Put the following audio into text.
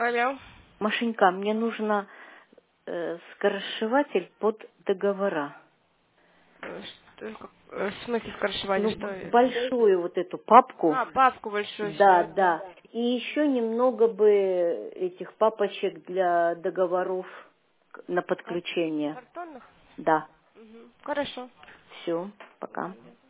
Алло. Машенька, мне нужно скоросшиватель под договора. В смысле скоршевали, Ну, что? большую вот эту папку. А, папку большую Да, все. да. И еще немного бы этих папочек для договоров на подключение. Картонных? Да. Угу. Хорошо. Все, пока.